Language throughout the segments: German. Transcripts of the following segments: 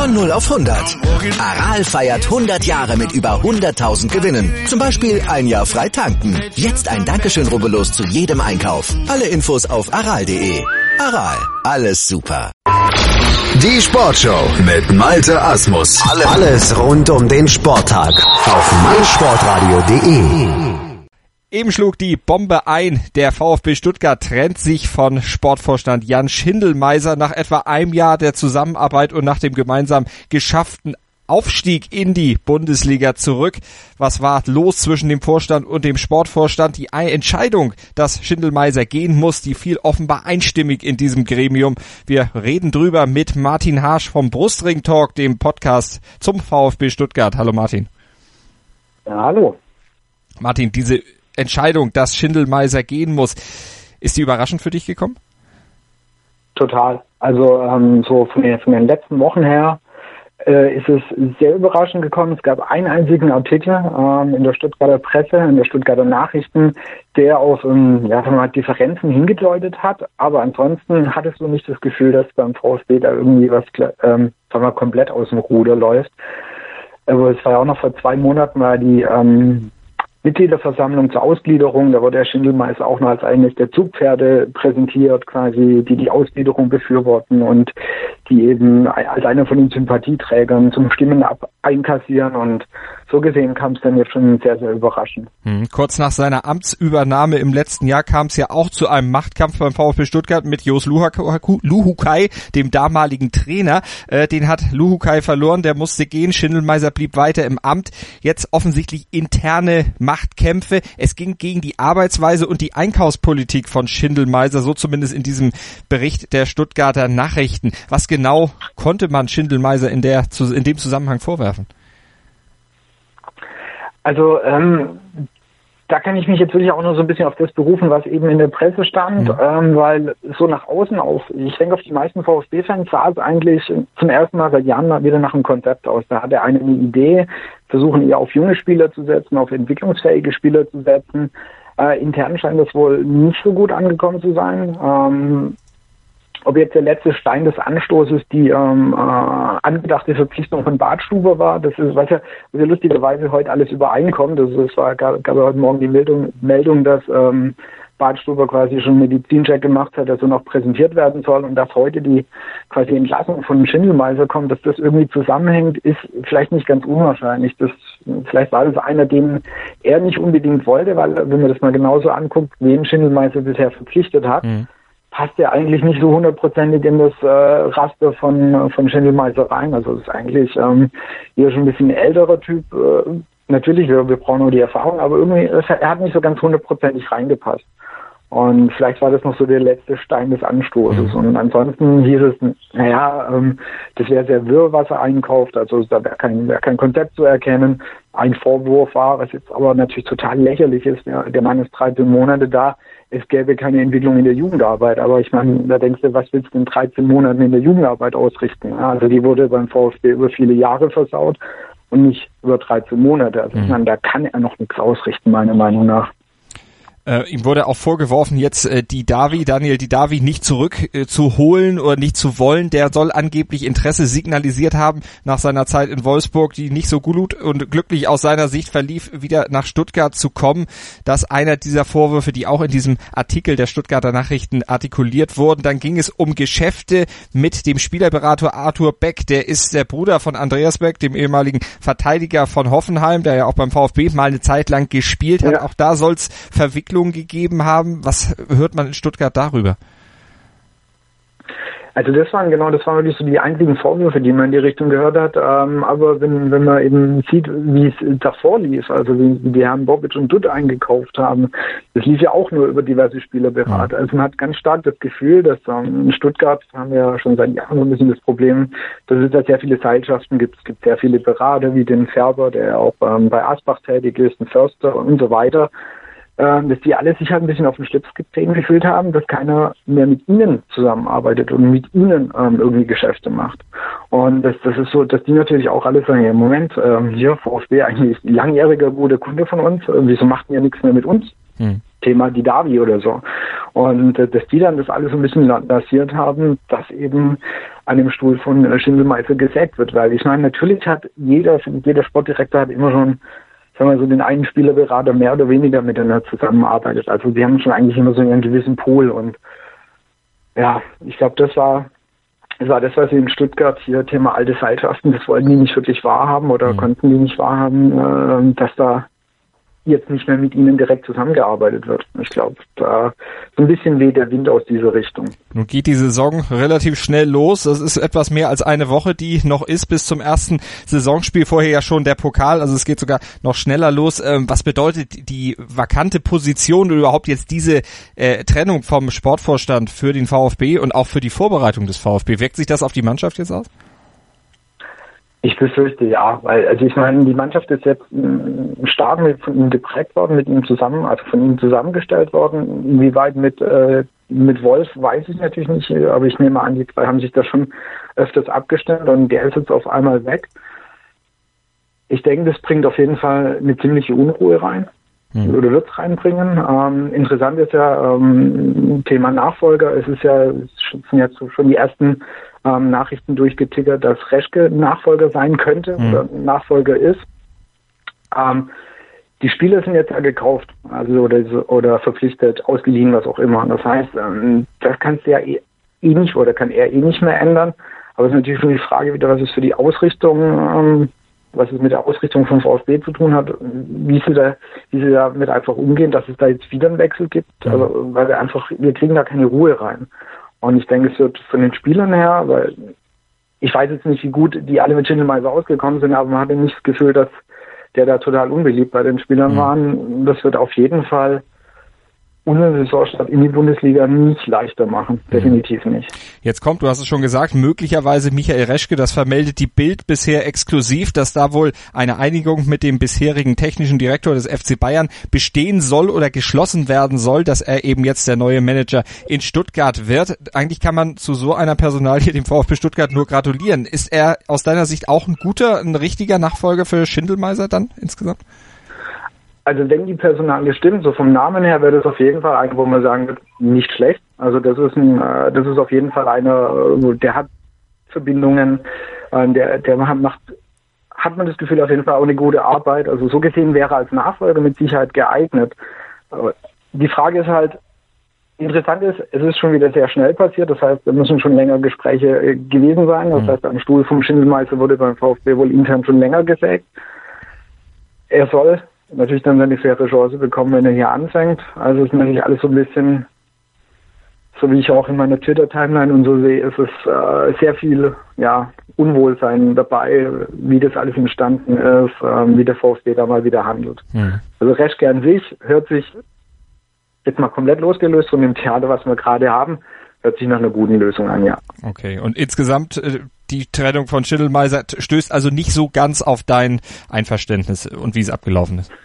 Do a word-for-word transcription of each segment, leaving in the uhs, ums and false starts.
Von null auf hundert. Aral feiert hundert Jahre mit über hunderttausend Gewinnen. Zum Beispiel ein Jahr frei tanken. Jetzt ein Dankeschön, rubbellos zu jedem Einkauf. Alle Infos auf aral punkt de. Aral, alles super. Die Sportshow mit Malte Asmus. Alles rund um den Sporttag auf meinsportradio punkt de. Eben schlug die Bombe ein. Der VfB Stuttgart trennt sich von Sportvorstand Jan Schindelmeiser nach etwa einem Jahr der Zusammenarbeit und nach dem gemeinsam geschafften Aufstieg in die Bundesliga zurück. Was war los zwischen dem Vorstand und dem Sportvorstand? Die Entscheidung, dass Schindelmeiser gehen muss, die fiel offenbar einstimmig in diesem Gremium. Wir reden drüber mit Martin Harsch vom Brustring Talk, dem Podcast zum VfB Stuttgart. Hallo Martin. Ja, hallo. Martin, diese Entscheidung, dass Schindelmeiser gehen muss, ist die überraschend für dich gekommen? Total. Also ähm, so von den, von den letzten Wochen her äh, ist es sehr überraschend gekommen. Es gab einen einzigen Artikel ähm, in der Stuttgarter Presse, in der Stuttgarter Nachrichten, der auf ähm, ja, sagen wir mal, Differenzen hingedeutet hat. Aber ansonsten hattest du nicht das Gefühl, dass beim VfB da irgendwie was ähm, sagen wir, komplett aus dem Ruder läuft. Also es war ja auch noch vor zwei Monaten war die ähm, Mitgliederversammlung zur Ausgliederung, da wurde der Schindelmeister auch noch als eines der Zugpferde präsentiert, quasi, die die Ausgliederung befürworten und die eben als einer von den Sympathieträgern zum Stimmen ab einkassieren, und so gesehen kam es dann jetzt schon sehr, sehr überraschend. Hm. Kurz nach seiner Amtsübernahme im letzten Jahr kam es ja auch zu einem Machtkampf beim VfB Stuttgart mit Jos Luhukay, dem damaligen Trainer. Äh, den hat Luhukay verloren, der musste gehen, Schindelmeiser blieb weiter im Amt. Jetzt offensichtlich interne Machtkämpfe. Es ging gegen die Arbeitsweise und die Einkaufspolitik von Schindelmeiser, so zumindest in diesem Bericht der Stuttgarter Nachrichten. Was genau konnte man Schindelmeiser in der in dem Zusammenhang vorwerfen? Also ähm, da kann ich mich jetzt wirklich auch nur so ein bisschen auf das berufen, was eben in der Presse stand, ja. ähm, weil so nach außen auf, ich denke auf die meisten VfB-Fans sah es eigentlich zum ersten Mal seit Jahren mal wieder nach einem Konzept aus. Da hat der eine eine Idee, versuchen eher auf junge Spieler zu setzen, auf entwicklungsfähige Spieler zu setzen. Äh, intern scheint das wohl nicht so gut angekommen zu sein. Ähm, Ob jetzt der letzte Stein des Anstoßes die ähm, äh, angedachte Verpflichtung von Bartstuber war, das ist, was ja, was ja lustigerweise heute alles übereinkommt. Das, das war, gab, gab ja heute Morgen die Meldung, Meldung dass ähm, Bartstuber quasi schon einen Medizincheck gemacht hat, dass er noch präsentiert werden soll, und dass heute die quasi Entlassung von Schindelmeiser kommt, dass das irgendwie zusammenhängt, ist vielleicht nicht ganz unwahrscheinlich. Das, vielleicht war das einer, den er nicht unbedingt wollte, weil, wenn man das mal genauso anguckt, wen Schindelmeiser bisher verpflichtet hat, mhm. passt ja eigentlich nicht so hundertprozentig in das äh, Raster von von Schindelmeiser rein. Also es ist eigentlich ähm, eher schon ein bisschen ein älterer Typ. Äh, natürlich, wir, wir brauchen nur die Erfahrung, aber irgendwie, er hat nicht so ganz hundertprozentig reingepasst. Und vielleicht war das noch so der letzte Stein des Anstoßes. Und ansonsten hieß es, naja, ähm, das wäre sehr wirr, was er einkauft. Also da wäre kein, wär kein Konzept zu erkennen. Ein Vorwurf war, was jetzt aber natürlich total lächerlich ist, ja, der Mann ist dreizehn Monate da, es gäbe keine Entwicklung in der Jugendarbeit. Aber ich meine, da denkst du, was willst du in dreizehn Monaten in der Jugendarbeit ausrichten? Ja, also die wurde beim VfB über viele Jahre versaut und nicht über dreizehn Monate. Also ich meine, da kann er noch nichts ausrichten, meiner Meinung nach. Äh, ihm wurde auch vorgeworfen, jetzt äh, Didavi, Daniel Didavi nicht zurück äh, zu holen oder nicht zu wollen. Der soll angeblich Interesse signalisiert haben nach seiner Zeit in Wolfsburg, die nicht so gut und glücklich aus seiner Sicht verlief, wieder nach Stuttgart zu kommen. Das ist einer dieser Vorwürfe, die auch in diesem Artikel der Stuttgarter Nachrichten artikuliert wurden. Dann ging es um Geschäfte mit dem Spielerberater Arthur Beck. Der ist der Bruder von Andreas Beck, dem ehemaligen Verteidiger von Hoffenheim, der ja auch beim VfB mal eine Zeit lang gespielt hat. Ja. Auch da soll es Verwicklung gegeben haben. Was hört man in Stuttgart darüber? Also das waren genau, das waren wirklich so die einzigen Vorwürfe, die man in die Richtung gehört hat. Ähm, aber wenn wenn man eben sieht, wie es davor lief, also wie, wie die Herren Bobic und Dutt eingekauft haben, das lief ja auch nur über diverse Spielerberater. Mhm. Also man hat ganz stark das Gefühl, dass ähm, in Stuttgart haben wir ja schon seit Jahren so ein bisschen das Problem, dass es da sehr viele Seilschaften gibt. Es gibt sehr viele Berater, wie den Färber, der auch ähm, bei Asbach tätig ist, den Förster und so weiter. Dass die alle sich halt ein bisschen auf den Schlips getreten gefühlt haben, dass keiner mehr mit ihnen zusammenarbeitet und mit ihnen ähm, irgendwie Geschäfte macht. Und das, das ist so, dass die natürlich auch alle sagen, ja, Moment, ähm, hier VfB eigentlich ein langjähriger guter Kunde von uns, äh, wieso macht ihr nichts mehr mit uns? Hm. Thema Didavi oder so. Und äh, dass die dann das alles so ein bisschen lanciert haben, dass eben an dem Stuhl von äh, Schindelmeiser gesägt wird, weil ich meine, natürlich hat jeder, jeder Sportdirektor hat immer schon, sagen wir so, den einen Spielerberater mehr oder weniger miteinander zusammenarbeitet. Also sie haben schon eigentlich immer so einen gewissen Pool und ja, ich glaube, das war das war das, was sie in Stuttgart hier Thema alte Seilschaften, das wollten die nicht wirklich wahrhaben oder mhm. konnten die nicht wahrhaben, äh, dass da jetzt nicht mehr mit ihnen direkt zusammengearbeitet wird. Ich glaube, da so ein bisschen weht der Wind aus dieser Richtung. Nun geht die Saison relativ schnell los. Das ist etwas mehr als eine Woche, die noch ist bis zum ersten Saisonspiel. Vorher ja schon der Pokal, also es geht sogar noch schneller los. Ähm, was bedeutet die vakante Position oder überhaupt jetzt diese äh, Trennung vom Sportvorstand für den VfB und auch für die Vorbereitung des VfB? Wirkt sich das auf die Mannschaft jetzt aus? Ich befürchte ja, weil, also ich meine, die Mannschaft ist jetzt stark mit, von ihm geprägt worden, mit ihm zusammen, also von ihm zusammengestellt worden. Inwieweit mit, äh, mit Wolf, weiß ich natürlich nicht, aber ich nehme an, die zwei haben sich da schon öfters abgestimmt und der ist jetzt auf einmal weg. Ich denke, das bringt auf jeden Fall eine ziemliche Unruhe rein. Mhm. Oder wird es reinbringen. Ähm, interessant ist ja, ähm, Thema Nachfolger, es ist ja, es sind jetzt schon die ersten ähm, Nachrichten durchgetickert, dass Reschke Nachfolger sein könnte mhm. oder Nachfolger ist. Ähm, die Spieler sind jetzt ja gekauft, also oder, oder verpflichtet, ausgeliehen, was auch immer. Das heißt, ähm, das kannst du ja eh, eh nicht oder kann er eh nicht mehr ändern. Aber es ist natürlich schon die Frage wieder, was ist für die Ausrichtung, ähm, was es mit der Ausrichtung vom VfB zu tun hat, wie sie da, wie sie damit einfach umgehen, dass es da jetzt wieder einen Wechsel gibt, also, weil wir einfach, wir kriegen da keine Ruhe rein. Und ich denke, es wird von den Spielern her, weil ich weiß jetzt nicht, wie gut die alle mit Schindelmeiser ausgekommen sind, aber man hatte nicht das Gefühl, dass der da total unbeliebt bei den Spielern mhm. waren. Das wird auf jeden Fall unsere Saisonstart in die Bundesliga nicht leichter machen. Definitiv nicht. Jetzt kommt, du hast es schon gesagt, möglicherweise Michael Reschke, das vermeldet die Bild bisher exklusiv, dass da wohl eine Einigung mit dem bisherigen technischen Direktor des F C Bayern bestehen soll oder geschlossen werden soll, dass er eben jetzt der neue Manager in Stuttgart wird. Eigentlich kann man zu so einer Personalie dem VfB Stuttgart nur gratulieren. Ist er aus deiner Sicht auch ein guter, ein richtiger Nachfolger für Schindelmeiser dann insgesamt? Also wenn die Personalie stimmt, so vom Namen her wäre das auf jeden Fall ein, wo man sagen wird, nicht schlecht. Also das ist ein, das ist auf jeden Fall einer, der hat Verbindungen, der, der macht, hat man das Gefühl auf jeden Fall auch eine gute Arbeit. Also so gesehen wäre er als Nachfolger mit Sicherheit geeignet. Die Frage ist halt, interessant ist, es ist schon wieder sehr schnell passiert. Das heißt, da müssen schon länger Gespräche gewesen sein. Das heißt, am Stuhl vom Schindelmeister wurde beim VfB wohl intern schon länger gesägt. Er soll natürlich dann seine faire Chance bekommen, wenn er hier anfängt. Also ist natürlich alles so ein bisschen, so wie ich auch in meiner Twitter-Timeline und so sehe, ist es äh, sehr viel ja, Unwohlsein dabei, wie das alles entstanden ist, äh, wie der VfB da mal wieder handelt. Mhm. Also Reschke an sich hört sich jetzt mal komplett losgelöst von dem Theater, was wir gerade haben, hört sich nach einer guten Lösung an, ja. Okay, und insgesamt äh, die Trennung von Schindelmeiser stößt also nicht so ganz auf dein Einverständnis und wie es abgelaufen ist.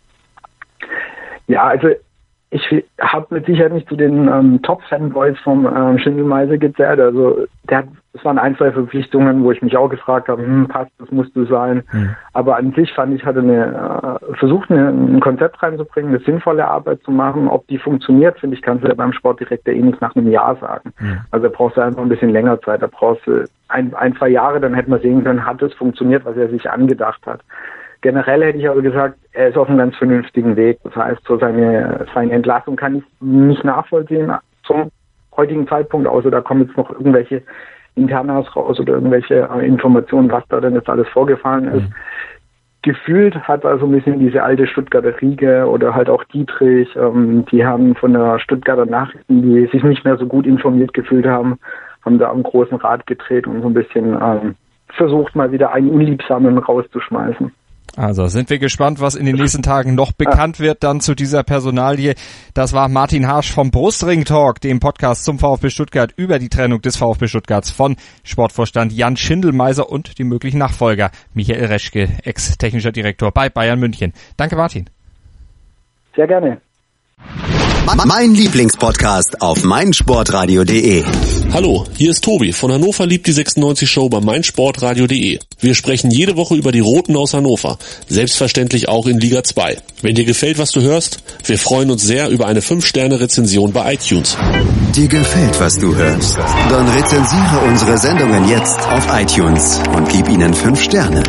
Ja, also ich habe mit Sicherheit nicht zu den ähm, Top-Fanboys vom ähm, Schindelmeiser gezählt. Also der hat, es waren ein, zwei Verpflichtungen, wo ich mich auch gefragt habe, hm, passt, das musste sein. Mhm. Aber an sich fand ich, hatte eine äh, versucht, eine, ein Konzept reinzubringen, eine sinnvolle Arbeit zu machen. Ob die funktioniert, finde ich, kannst du ja beim Sportdirektor eh nicht nach einem Jahr sagen. Mhm. Also da brauchst du einfach ein bisschen länger Zeit. Da brauchst du ein, ein, zwei Jahre, dann hätte man sehen können, hat es funktioniert, was er sich angedacht hat. Generell hätte ich aber gesagt, er ist auf einem ganz vernünftigen Weg. Das heißt, so seine, seine Entlassung kann ich nicht nachvollziehen zum heutigen Zeitpunkt, außer da kommen jetzt noch irgendwelche Internas raus oder irgendwelche Informationen, was da denn jetzt alles vorgefallen ist. Mhm. Gefühlt hat also ein bisschen diese alte Stuttgarter Riege oder halt auch Dietrich, ähm, die haben von der Stuttgarter Nachrichten, die sich nicht mehr so gut informiert gefühlt haben, haben da am großen Rad gedreht und so ein bisschen ähm, versucht, mal wieder einen Unliebsamen rauszuschmeißen. Also sind wir gespannt, was in den nächsten Tagen noch bekannt wird dann zu dieser Personalie. Das war Martin Harsch vom Brustring Talk, dem Podcast zum VfB Stuttgart über die Trennung des VfB Stuttgarts von Sportvorstand Jan Schindelmeiser und die möglichen Nachfolger Michael Reschke, Ex-technischer Direktor bei Bayern München. Danke, Martin. Sehr gerne. Mein Lieblingspodcast auf meinsportradio punkt de. Hallo, hier ist Tobi von Hannover liebt die sechsundneunzig Show bei meinsportradio punkt de. Wir sprechen jede Woche über die Roten aus Hannover, selbstverständlich auch in Liga zwei. Wenn dir gefällt, was du hörst, wir freuen uns sehr über eine fünf Sterne Rezension bei iTunes. Dir gefällt, was du hörst? Dann rezensiere unsere Sendungen jetzt auf iTunes und gib ihnen fünf Sterne.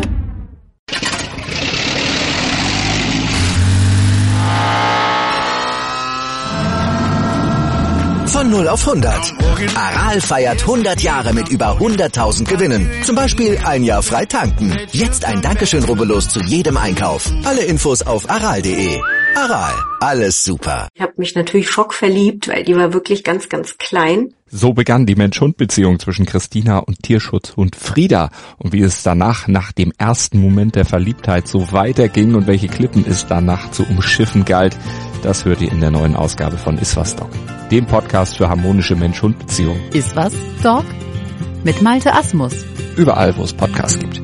Von null auf hundert. Aral feiert hundert Jahre mit über hunderttausend Gewinnen. Zum Beispiel ein Jahr frei tanken. Jetzt ein Dankeschön, rubbellos zu jedem Einkauf. Alle Infos auf aral punkt de. Aral, alles super. Ich habe mich natürlich schockverliebt, weil die war wirklich ganz, ganz klein. So begann die Mensch-Hund-Beziehung zwischen Christina und Tierschutzhund Frieda. Und wie es danach, nach dem ersten Moment der Verliebtheit, so weiterging und welche Klippen es danach zu umschiffen galt, das hört ihr in der neuen Ausgabe von Iswas Dog, dem Podcast für harmonische Mensch-Hund-Beziehungen. Iswas Dog? Mit Malte Asmus. Überall, wo es Podcasts gibt.